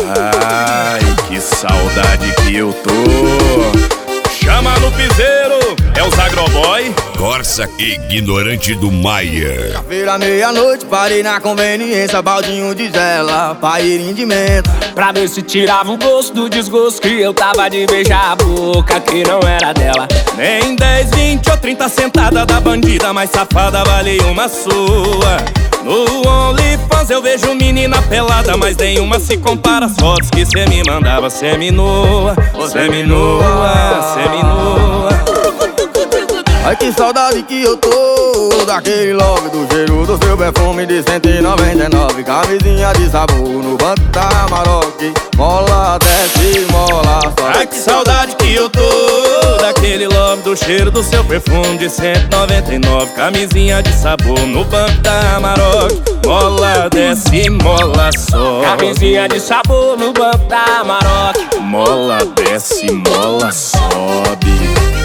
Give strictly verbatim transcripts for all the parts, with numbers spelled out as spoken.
Ai, que saudade que eu tô. Chama no piseiro, é os agroboy. Corsa ignorante do Maia. Feira meia-noite, parei na conveniência, baldinho de gela, pairinho de menta, pra ver se tirava o gosto do desgosto que eu tava de beijar a boca que não era dela. Nem dez, vinte ou trinta sentada da bandida mais safada vale uma sua. No OnlyFans eu vejo menina pelada, mas nenhuma se compara às fotos que cê me mandava. Semi-nua, semi-nua, semi-nua. Ai, que saudade que eu tô daquele love, do cheiro do seu perfume de cento e noventa e nove. Camisinha de sabor no banco da Maroc, mola desce, mola sobe. Ai, que saudade que eu tô daquele love, do cheiro do seu perfume de cento e noventa e nove. Camisinha de sabor no banco da Maroc, mola desce, mola sobe. Camisinha de sabor no banco da Maroc, mola desce, mola sobe.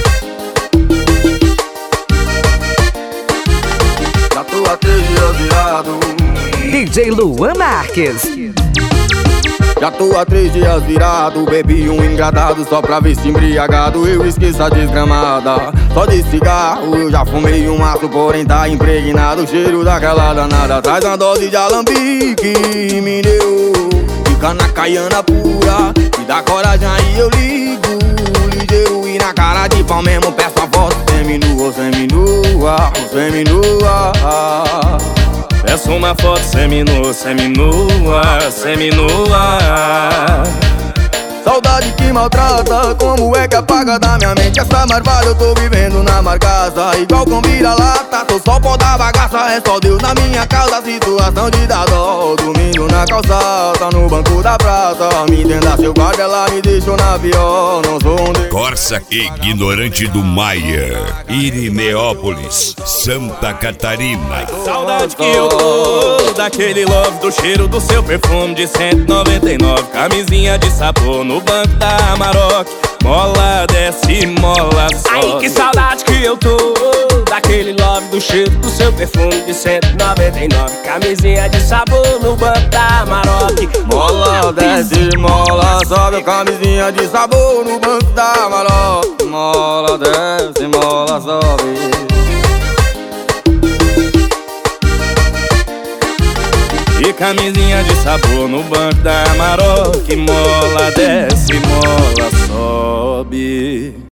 Tô há três dias virado. D J Luan Marques. Já tô há três dias virado. Bebi um engradado só pra ver se embriagado eu esqueço a desgramada. Só de cigarro eu já fumei um maço, porém tá impregnado o cheiro daquela danada. Traz uma dose de alambique, me deu. Fica na caiana pura, me dá coragem aí eu ligo. Ligeiro e na cara de pau mesmo peço a voz. Seminua, seminua, seminua. Peço uma foto seminua, seminua, seminua. Saudade que maltrata, como é que apaga da minha mente essa marvada? Eu tô vivendo na margasa, igual com vira-lata. Tô só pó da bagaça, é só Deus na minha causa. Situação de dar dó, dormindo na calçada, no banco da praça. Me entenda, seu guarda, ela me deixou na pior. Não sou um de... Corsa ignorante do Maia, Irineópolis, Santa Catarina. Saudade que eu tô daquele love, do cheiro do seu perfume de cento e noventa e nove. Camisinha de sabor no banco da Maroc, mola desce, mola sobe. Ai, que saudade que eu tô daquele love, do cheiro do seu perfume de cento e noventa e nove. Camisinha de sabor no banco da Maroc, mola desce, mola sobe. Camisinha de sabor no banco da Maroc, mola desce, mola sobe. E camisinha de sabor no banco da Maroc, mola desce, mola sobe.